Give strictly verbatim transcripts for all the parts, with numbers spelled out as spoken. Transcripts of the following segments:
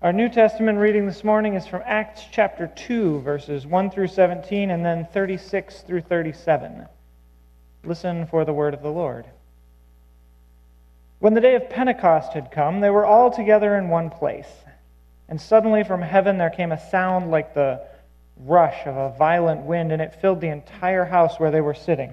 Our New Testament reading this morning is from Acts chapter two, verses one through seventeen, and then thirty-six through thirty-seven. Listen for the word of the Lord. When the day of Pentecost had come, they were all together in one place. And suddenly from heaven there came a sound like the rush of a violent wind, and it filled the entire house where they were sitting.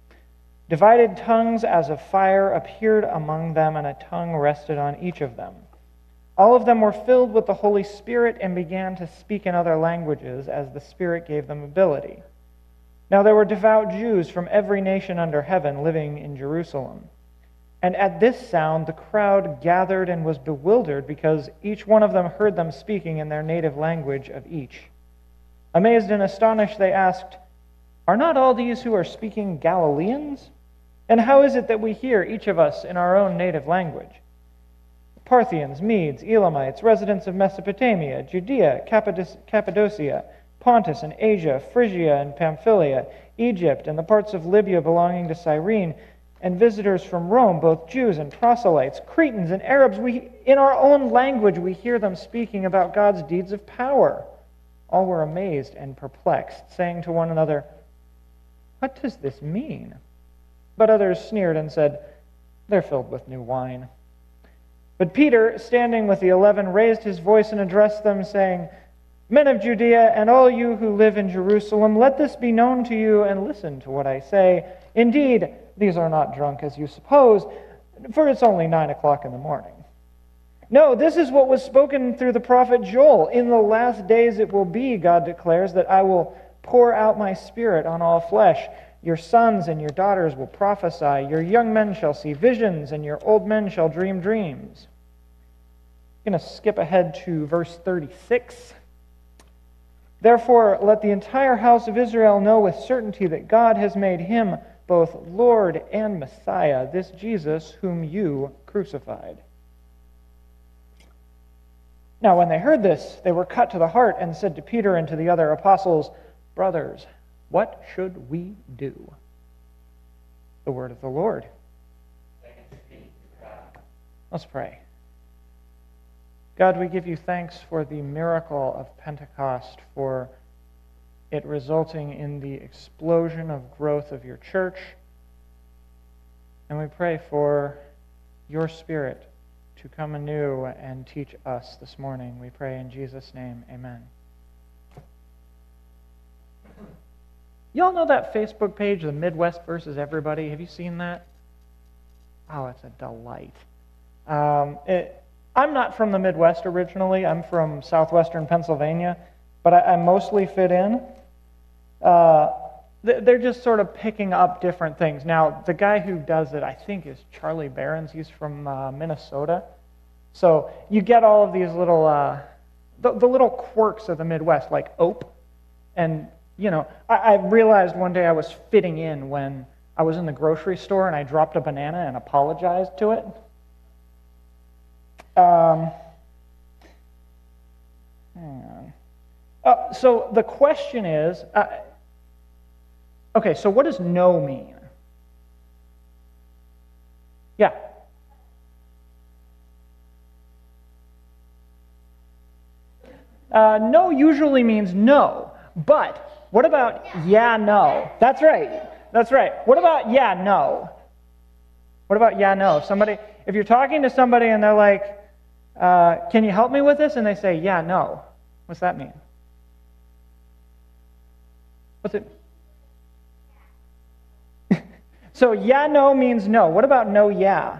Divided tongues as of fire appeared among them, and a tongue rested on each of them. All of them were filled with the Holy Spirit and began to speak in other languages as the Spirit gave them ability. Now there were devout Jews from every nation under heaven living in Jerusalem. And at this sound the crowd gathered and was bewildered because each one of them heard them speaking in their native language of each. Amazed and astonished, they asked, "Are not all these who are speaking Galileans? And how is it that we hear, each of us, in our own native language? Parthians, Medes, Elamites, residents of Mesopotamia, Judea, Cappadocia, Pontus and Asia, Phrygia and Pamphylia, Egypt, and the parts of Libya belonging to Cyrene, and visitors from Rome, both Jews and proselytes, Cretans and Arabs, we, in our own language we hear them speaking about God's deeds of power." All were amazed and perplexed, saying to one another, "What does this mean?" But others sneered and said, "They're filled with new wine." But Peter, standing with the eleven, raised his voice and addressed them, saying, "Men of Judea, and all you who live in Jerusalem, let this be known to you, and listen to what I say. Indeed, these are not drunk as you suppose, for it's only nine o'clock in the morning. No, this is what was spoken through the prophet Joel. In the last days it will be, God declares, that I will pour out my Spirit on all flesh. Your sons and your daughters will prophesy. Your young men shall see visions, and your old men shall dream dreams." I'm going to skip ahead to verse thirty-six. "Therefore, let the entire house of Israel know with certainty that God has made him both Lord and Messiah, this Jesus whom you crucified." Now, when they heard this, they were cut to the heart and said to Peter and to the other apostles, "Brothers, what should we do?" The word of the Lord. Let's pray. God, we give you thanks for the miracle of Pentecost, for it resulting in the explosion of growth of your church. And we pray for your Spirit to come anew and teach us this morning. We pray in Jesus' name, amen. Y'all know that Facebook page, the Midwest versus Everybody? Have you seen that? Oh, it's a delight. Um, it, I'm not from the Midwest originally. I'm from southwestern Pennsylvania, but I, I mostly fit in. Uh, they're just sort of picking up different things. Now, the guy who does it, I think, is Charlie Behrens. He's from uh, Minnesota. So you get all of these little, uh, the, the little quirks of the Midwest, like ope. And, you know, I, I realized one day I was fitting in when I was in the grocery store and I dropped a banana and apologized to it. Um, hang on. Uh, so the question is, uh, okay, so what does no mean? Yeah. Uh, no usually means no, but what about yeah, no? That's right. That's right. What about yeah, no? What about yeah, no? Somebody, if you're talking to somebody and they're like, uh, "Can you help me with this?" and they say yeah, no, what's that mean? What's it? So yeah, no means no. What about no, yeah?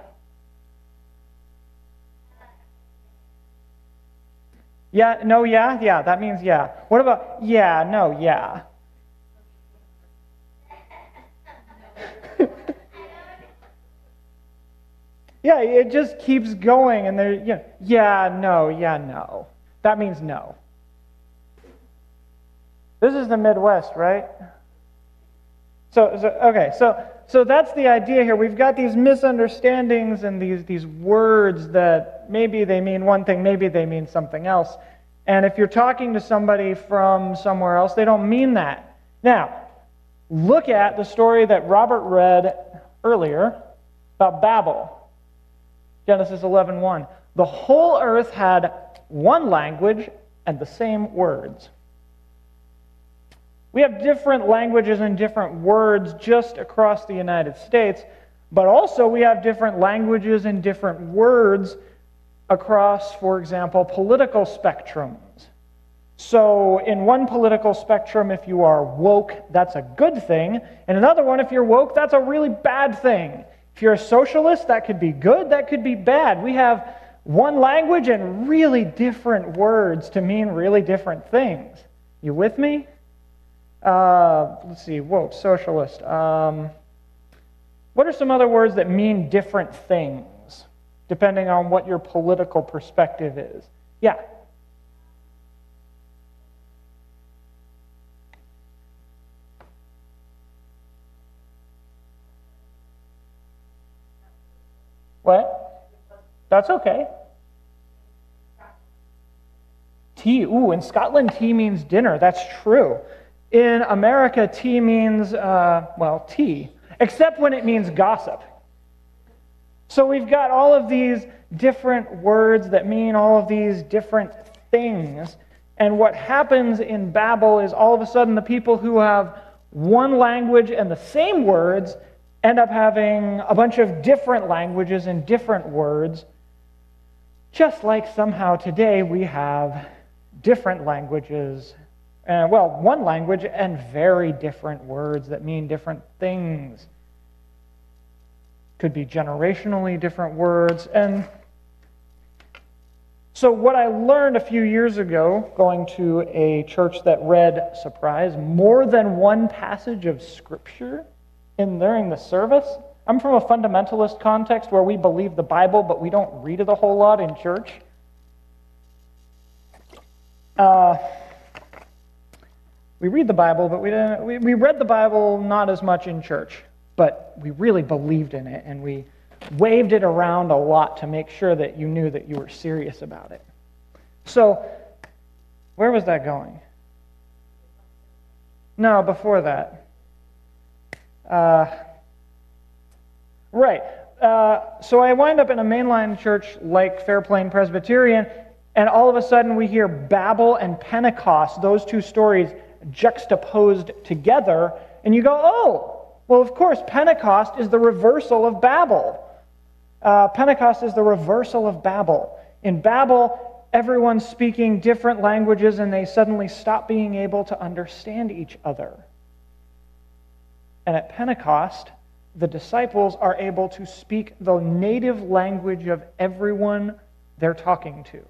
Yeah, no, yeah? Yeah, that means yeah. What about yeah, no, yeah? Yeah, it just keeps going, and there, you know, yeah, no, yeah, no. That means no. This is the Midwest, right? So, so okay, so so that's the idea here. We've got these misunderstandings and these these words that maybe they mean one thing, maybe they mean something else. And if you're talking to somebody from somewhere else, they don't mean that. Now, look at the story that Robert read earlier about Babel. Genesis eleven one. The whole earth had one language and the same words. We have different languages and different words just across the United States, but also we have different languages and different words across, for example, political spectrums. So in one political spectrum, if you are woke, that's a good thing. In another one, if you're woke, that's a really bad thing. If you're a socialist, that could be good, that could be bad. We have one language and really different words to mean really different things. You with me? Uh, let's see, woke, socialist. Um, what are some other words that mean different things, depending on what your political perspective is? Yeah? What? That's okay. Tea. Ooh, in Scotland, tea means dinner. That's true. In America, tea means, uh, well, tea, except when it means gossip. So we've got all of these different words that mean all of these different things. And what happens in Babel is all of a sudden the people who have one language and the same words end up having a bunch of different languages and different words, just like somehow today we have different languages, uh, well, one language and very different words that mean different things. Could be generationally different words. And so what I learned a few years ago, going to a church that read, surprise, more than one passage of Scripture in during the service. I'm from a fundamentalist context where we believe the Bible, but we don't read it a whole lot in church. Uh, we read the Bible, but we didn't. We, we read the Bible not as much in church, but we really believed in it, and we waved it around a lot to make sure that you knew that you were serious about it. So, where was that going? No, before that. Uh, right. Uh, so I wind up in a mainline church like Fairplain Presbyterian, and all of a sudden we hear Babel and Pentecost, those two stories juxtaposed together, and you go, oh, well, of course, Pentecost is the reversal of Babel. Uh, Pentecost is the reversal of Babel. In Babel, everyone's speaking different languages, and they suddenly stop being able to understand each other. And at Pentecost, the disciples are able to speak the native language of everyone they're talking to.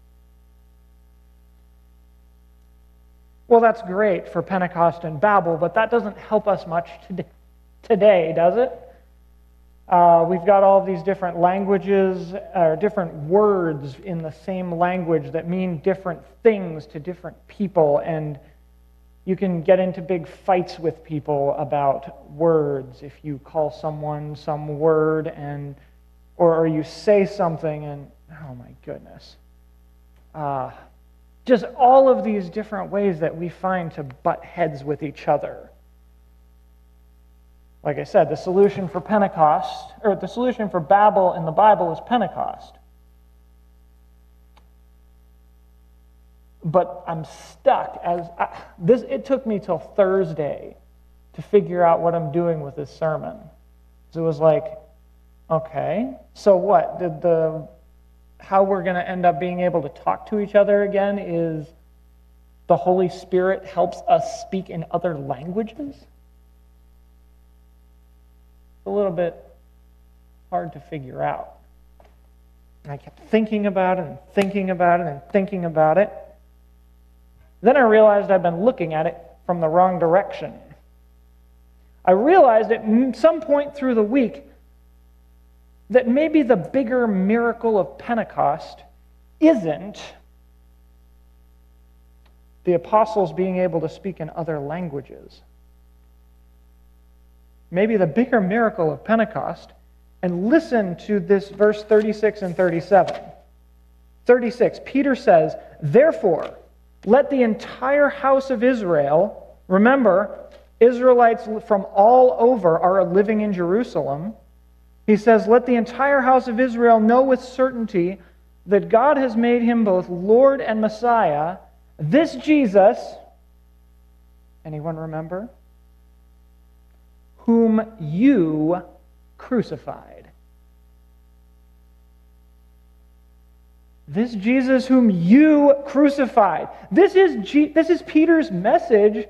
Well, that's great for Pentecost and Babel, but that doesn't help us much today, does it? Uh, we've got all of these different languages, or different words in the same language that mean different things to different people, and you can get into big fights with people about words if you call someone some word and or, or you say something and, oh my goodness. Uh, just all of these different ways that we find to butt heads with each other. Like I said, the solution for Pentecost, or the solution for Babel in the Bible is Pentecost. But I'm stuck as I, this. It took me till Thursday to figure out what I'm doing with this sermon. So it was like, okay, so what? Did the how we're going to end up being able to talk to each other again is the Holy Spirit helps us speak in other languages? It's a little bit hard to figure out. And I kept thinking about it and thinking about it and thinking about it. Then I realized I'd been looking at it from the wrong direction. I realized at some point through the week that maybe the bigger miracle of Pentecost isn't the apostles being able to speak in other languages. Maybe the bigger miracle of Pentecost, and listen to this verse thirty-six and thirty-seven. thirty-six, Peter says, therefore, let the entire house of Israel, remember, Israelites from all over are living in Jerusalem. He says, let the entire house of Israel know with certainty that God has made him both Lord and Messiah, this Jesus, anyone remember? Whom you crucified. This Jesus whom you crucified. This is, G- this is Peter's message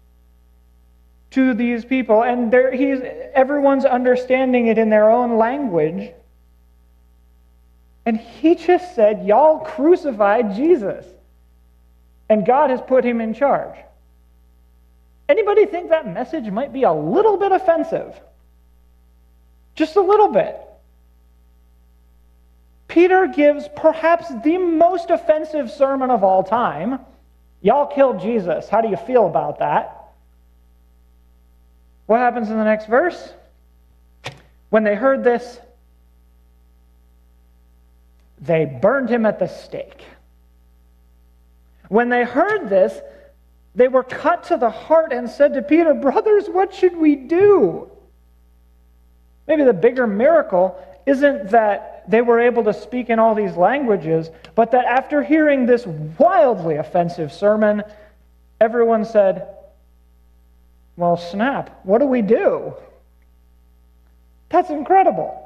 to these people, and he's, everyone's understanding it in their own language. And he just said, y'all crucified Jesus, and God has put him in charge. Anybody think that message might be a little bit offensive? Just a little bit. Peter gives perhaps the most offensive sermon of all time. Y'all killed Jesus. How do you feel about that? What happens in the next verse? When they heard this, they burned him at the stake. When they heard this, they were cut to the heart and said to Peter, "Brothers, what should we do?" Maybe the bigger miracle isn't that they were able to speak in all these languages, but that after hearing this wildly offensive sermon, everyone said, "Well, snap, what do we do?" That's incredible.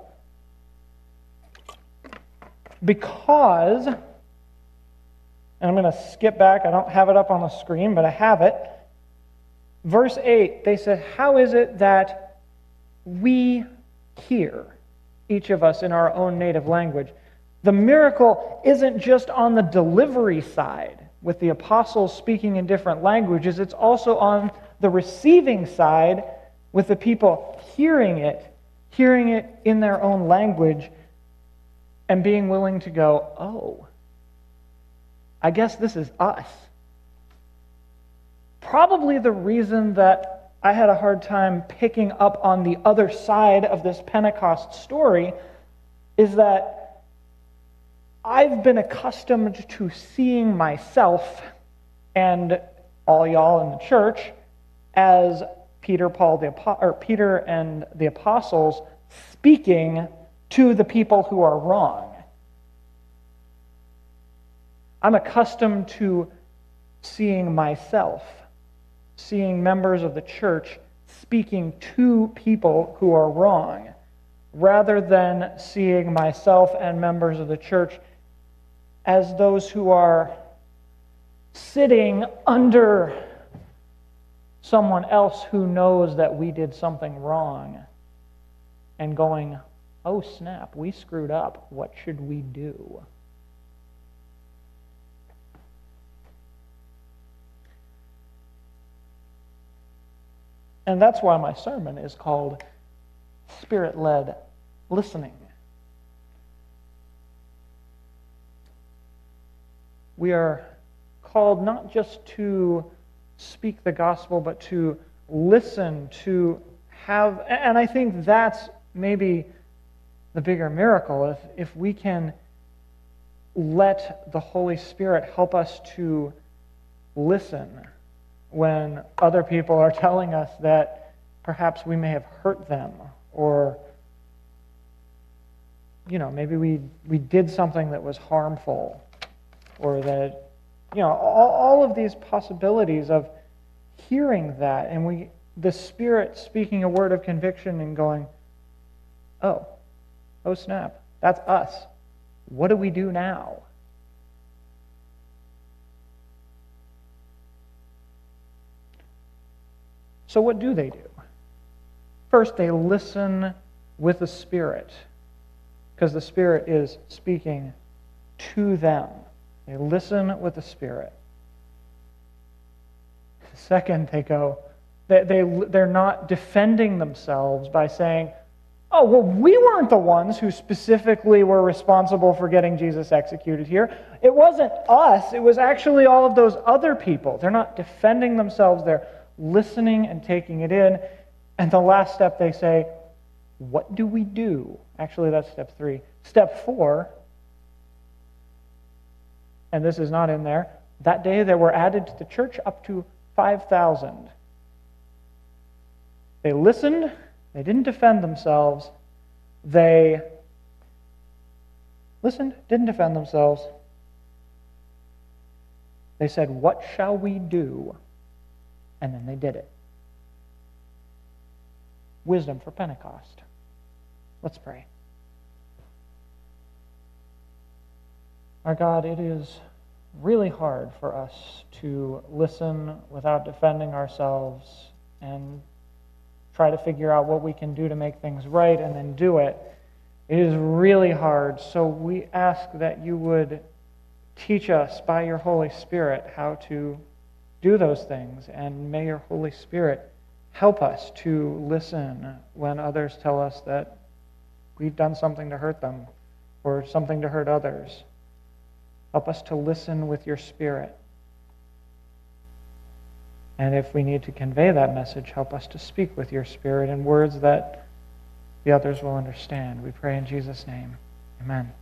Because, and I'm going to skip back, I don't have it up on the screen, but I have it. Verse eight, they said, "How is it that we hear, each of us in our own native language?" The miracle isn't just on the delivery side, with the apostles speaking in different languages. It's also on the receiving side, with the people hearing it, hearing it in their own language, and being willing to go, "Oh, I guess this is us." Probably the reason that I had a hard time picking up on the other side of this Pentecost story is that I've been accustomed to seeing myself and all y'all in the church as Peter, Paul, the or Peter and the apostles speaking to the people who are wrong. I'm accustomed to seeing myself, seeing members of the church speaking to people who are wrong, rather than seeing myself and members of the church as those who are sitting under someone else who knows that we did something wrong and going, "Oh snap, we screwed up. What should we do?" And that's why my sermon is called Spirit-Led Listening. We are called not just to speak the gospel, but to listen, to have, and I think that's maybe the bigger miracle, if, if we can let the Holy Spirit help us to listen when other people are telling us that perhaps we may have hurt them, or you know, maybe we, we did something that was harmful, or that, you know, all, all of these possibilities of hearing that, and we, the Spirit speaking a word of conviction and going, oh, oh snap, that's us. What do we do now? So what do they do? First, they listen with the Spirit, because the Spirit is speaking to them. They listen with the Spirit. Second, they go, they, they, they're not defending themselves by saying, oh, well, we weren't the ones who specifically were responsible for getting Jesus executed here. It wasn't us. It was actually all of those other people. They're not defending themselves. They're listening and taking it in. And the last step, they say, what do we do? Actually, that's step three. Step four, and this is not in there, that day there were added to the church up to five thousand. They listened. They didn't defend themselves. They listened, didn't defend themselves. They said, "What shall we do?" And then they did it. Wisdom for Pentecost. Let's pray. Our God, it is really hard for us to listen without defending ourselves and try to figure out what we can do to make things right and then do it. It is really hard, so we ask that you would teach us by your Holy Spirit how to do those things, and may your Holy Spirit help us to listen when others tell us that we've done something to hurt them or something to hurt others. Help us to listen with your Spirit. And if we need to convey that message, help us to speak with your Spirit in words that the others will understand. We pray in Jesus' name. Amen.